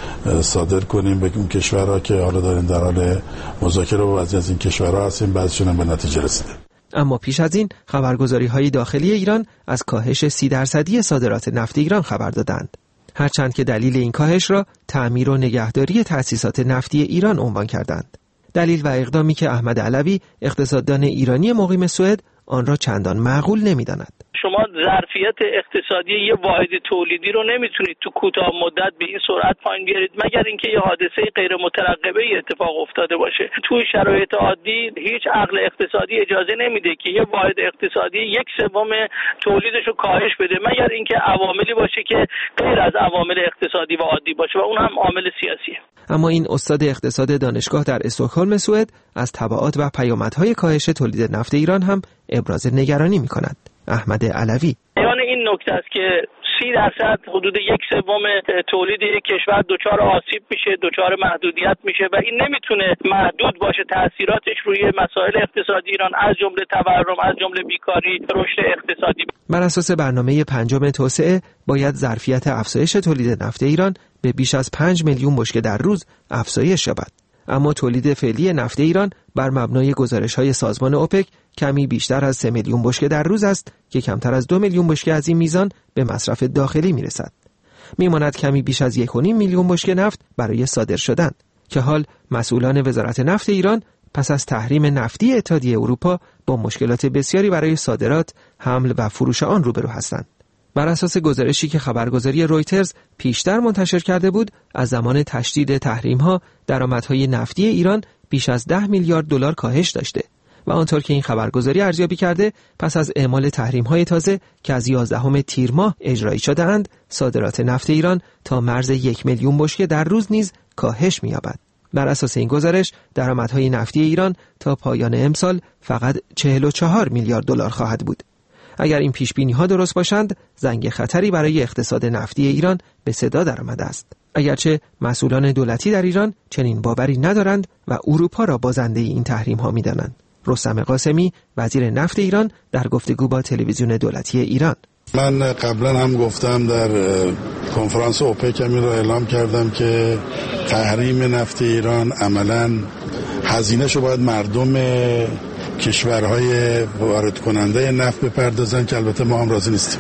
صادر کنیم به اون کشورها که حالا داریم در حال مذاکره با بعضی از این کشورها هستیم، بعضیشون هم به نتیجه رسیده. اما پیش از این خبرگزاری‌های داخلی ایران از کاهش سی درصدی صادرات نفت ایران خبر دادند. هرچند که دلیل این کاهش را تعمیر و نگهداری تأسیسات نفتی ایران عنوان کردند. دلیل و اقدامی که احمد علوی، اقتصاددان ایرانی مقیم سوئد، آن را چندان معقول نمی‌داند. شما ظرفیت اقتصادی یه واحد تولیدی رو نمیتونید تو کوتاه مدت به این سرعت پایین بیارید مگر اینکه یه حادثه غیر مترقبه اتفاق افتاده باشه. توی شرایط عادی هیچ عقل اقتصادی اجازه نمیده که یه واحد اقتصادی یک سوم تولیدش رو کاهش بده مگر اینکه عواملی باشه که غیر از عوامل اقتصادی و عادی باشه و اون هم عامل سیاسیه. اما این استاد اقتصاد دانشگاه در استکهلم سوئد از تبعات و پیامدهای کاهش تولید نفت ایران هم ابراز نگرانی می‌کند. احمد علوی: یعنی این نکته است که سی درصد حدود یک سوم تولید یک کشور دچار آسیب میشه، دچار محدودیت میشه و این نمیتونه محدود باشه تاثیراتش روی مسائل اقتصادی ایران از جمله تورم، از جمله بیکاری، رشد اقتصادی. بر اساس برنامه پنجم توسعه باید ظرفیت افزایش تولید نفت ایران به بیش از پنج میلیون بشکه در روز افزایش یابد. اما تولید فعلی نفت ایران بر مبنای گزارش‌های سازمان اوپک کمی بیشتر از سه میلیون بشکه در روز است که کمتر از دو میلیون بشکه از این میزان به مصرف داخلی میرسد. میماند کمی بیش از یک و نیم میلیون بشکه نفت برای صادر شدن که حال مسئولان وزارت نفت ایران پس از تحریم نفتی اتحادیه اروپا با مشکلات بسیاری برای صادرات، حمل و فروش آن روبرو هستند. بر اساس گزارشی که خبرگزاری رویترز پیشتر منتشر کرده بود، از زمان تشدید تحریم‌ها درآمدهای نفتی ایران بیش از ده میلیارد دلار کاهش داشته و آنطور که این خبرگزاری ارزیابی کرده، پس از اعمال تحریم‌های تازه که از یازدهم تیر ماه اجرایی شده‌اند، صادرات نفت ایران تا مرز یک میلیون بشکه در روز نیز کاهش می‌یابد. بر اساس این گزارش، درآمدهای نفتی ایران تا پایان امسال فقط چهل و چهار میلیارد دلار خواهد بود. اگر این پیش‌بینی‌ها درست باشند، زنگ خطری برای اقتصاد نفتی ایران به صدا درآمده است. اگرچه مسئولان دولتی در ایران چنین باوری ندارند و اروپا را بازنده این تحریم‌ها می‌دانند. رستم قاسمی، وزیر نفت ایران، در گفتگو با تلویزیون دولتی ایران: من قبلا هم گفتم در کنفرانس اوپک همین را اعلام کردم که تحریم نفت ایران عملاً هزینه شو باید مردم کشورهای وارد کننده نفت بپردازن که البته ما هم راضی نیستیم.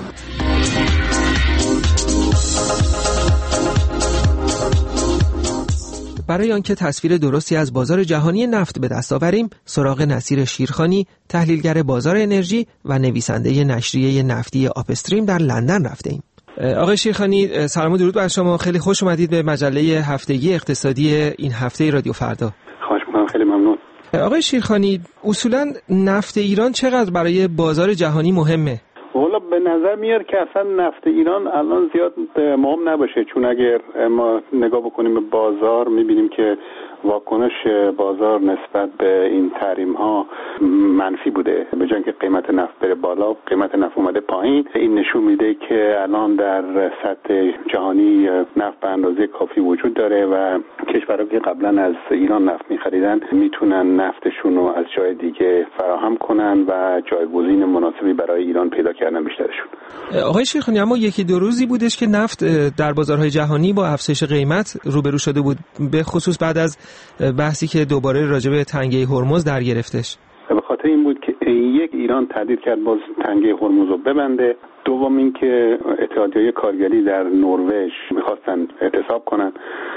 برای آنکه تصویر درستی از بازار جهانی نفت به دست آوریم، سراغ نصیر شیرخانی، تحلیلگر بازار انرژی و نویسنده نشریه نفتی آپستریم در لندن رفتیم. آقای شیرخانی، سلام و درود بر شما. خیلی خوش اومدید به مجله هفتگی اقتصادی این هفته رادیو فردا. خواهش می‌کنم، خیلی ممنون. آقای شیرخانی، اصولاً نفت ایران چقدر برای بازار جهانی مهمه؟ والا به نظر میاد که اصلا نفت ایران الان زیاد مهم نباشه، چون اگر ما نگاه بکنیم به بازار میبینیم که واکنش بازار نسبت به این تحریم ها منفی بوده. به جای اینکه قیمت نفت بره بالا، قیمت نفت اومده پایین. این نشون میده که الان در سطح جهانی نفت به اندازه کافی وجود داره و کشورها که قبلا از ایران نفت میخریدن میتونن نفتشون رو از جای دیگه فراهم کنن و جایگزین مناسبی برای ایران پیدا کردن بیشترشون. آقای شیخانی، اما یکی دو روزی بودش که نفت در بازارهای جهانی با افزایش قیمت روبرو شده بود، به خصوص بعد از بحثی که دوباره راجع به تنگه هرمز در گرفتش. به خاطر این بود که یک، ایران تهدید کرد باز تنگه هرمز رو ببنده. دوم این که اتحادیه کارگری در نروژ میخواستن اعتصاب کنن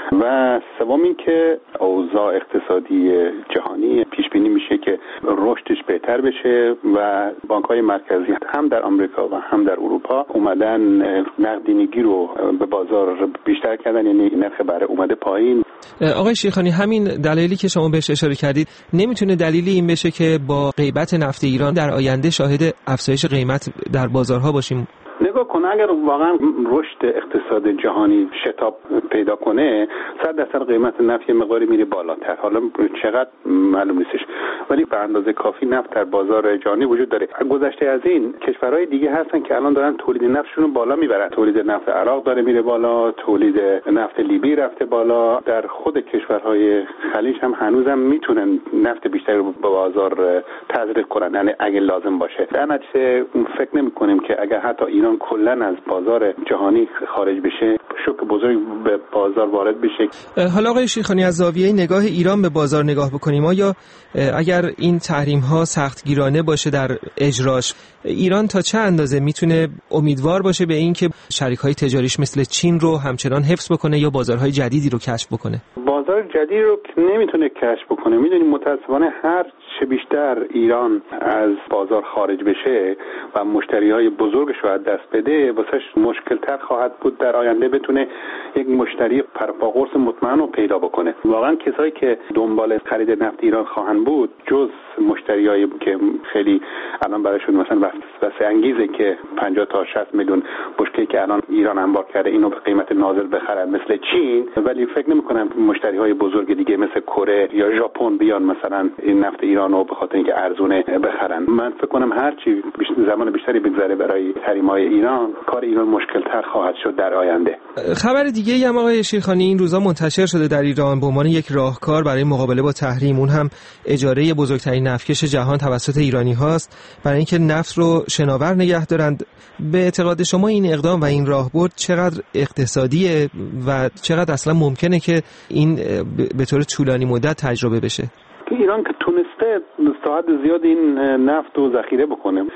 و سوم این که اوضاع اقتصادی جهانی پیش بینی میشه که رشدش بهتر بشه و بانک‌های مرکزی هم در آمریکا و هم در اروپا اومدن نقدینگی رو به بازار بیشتر کردن، یعنی نرخ بهره اومده پایین. آقای شیخانی، همین دلایلی که شما بهش اشاره کردید نمیتونه دلیلی این بشه که با غیبت نفت ایران در آینده شاهد افزایش قیمت در بازارها باشیم؟ نگاه کن، اگر واقعا رشد اقتصاد جهانی شتاب پیدا کنه، صد درصد قیمت نفت یه مقداری میره بالاتر. حالا چقدر معلوم نیستش، ولی به اندازه کافی نفت در بازار جهانی وجود داره. گذشته از این کشورهای دیگه هستن که الان دارن تولید نفتشون رو بالا میبرن. تولید نفت عراق داره میره بالا، تولید نفت لیبی رفته بالا. در خود کشورهای خلیج هم هنوزم میتونن نفت بیشتری رو به بازار تزریق کنن، یعنی اگه لازم باشه. در نتیجه فکر نمی‌کنیم که اگر حتی ایران کلا از بازار جهانی خارج بشه، شوک بزرگ به بازار وارد بشه. حالا آقای شیخانی، از زاویه نگاه ایران به بازار نگاه بکنیم، آیا اگر این تحریم ها سختگیرانه باشه در اجراش، ایران تا چه اندازه میتونه امیدوار باشه به این که شریک‌های تجاریش مثل چین رو همچنان حفظ بکنه یا بازارهای جدیدی رو کشف بکنه؟ بازار جدیدی رو نمیتونه کشف بکنه. میدونیم متاسفانه هر چه بیشتر ایران از بازار خارج بشه و مشتری‌های بزرگش رو از دست بده، واسش مشکل‌تر خواهد بود در آینده بتونه یک مشتری پرپاقرص مطمئن رو پیدا بکنه. واقعا کسایی که دنبال خرید نفت ایران خواهند بود، جز مشتریایی که خیلی الان براشون مثلا واسه انگیزه که پنجاه تا شصت میلیون بشکه که الان ایران انبار کرده اینو به قیمت نازل بخرن مثل چین، ولی فکر نمی‌کنم مشتری‌های بزرگ دیگه مثل کره یا ژاپن بیان مثلا این نفت ایران رو به خاطر اینکه ارزونه بخرن. من فکر کنم هر چی زمان بیشتری بگذره برای تحریم‌های ایران، کار ایران مشکل‌تر خواهد شد در آینده. خبر دیگه‌ای هم آقای شیرخانی این روزا منتشر شده در ایران به عنوان یک راهکار برای مقابله با تحریم، اون هم اجاره بزرگترین نفتکش جهان توسط ایرانی هاست برای اینکه نفت رو شناور نگه دارند. به اعتقاد شما این اقدام و این راهبرد چقدر اقتصادیه و چقدر اصلا ممکنه که این به طور طولانی مدت تجربه بشه؟ ایران که تونسته ساعت زیاد این نفت رو ذخیره بکنه،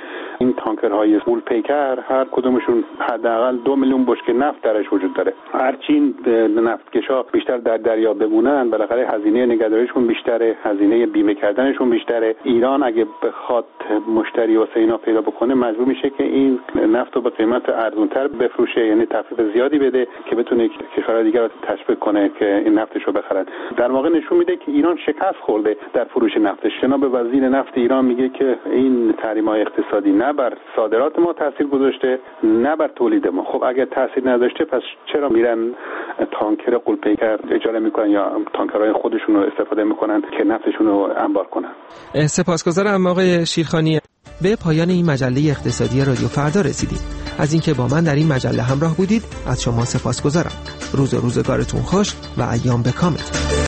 این تانکرهای غول پیکر هر کدومشون حداقل دو میلیون بشکه نفت درش وجود داره. هرچی این نفتکشا بیشتر در دریا بمونن بالاخره هزینه نگهداریشون بیشتره، هزینه بیمه کردنشون بیشتره. ایران اگه بخواد مشتری واسه اینا پیدا بکنه مجبور میشه که این نفت رو به قیمت ارزان‌تر بفروشه، یعنی تخفیف زیادی بده که بتونه کشورهای دیگر رو تشویق کنه که این نفتش رو بخرن. در واقع نشون میده که ایران شکست خورده در فروش نفتش. جناب وزیر نفت ایران میگه که این تحریم‌های اقتصادی نه بر صادرات ما تاثیر گذاشته نه بر تولید ما. خب اگر تاثیر نداشته پس چرا میرن تانکر غول‌پیکر اجاره میکنن یا تانکرهای خودشون رو استفاده میکنن که نفتشون رو انبار کنن؟ سپاسگزارم آقای شیرخانی. به پایان این مجله اقتصادی رادیو فردا رسیدیم. از اینکه با من در این مجله همراه بودید از شما سپاسگزارم. روز و روزگارتون خوش و ایام به کامتون.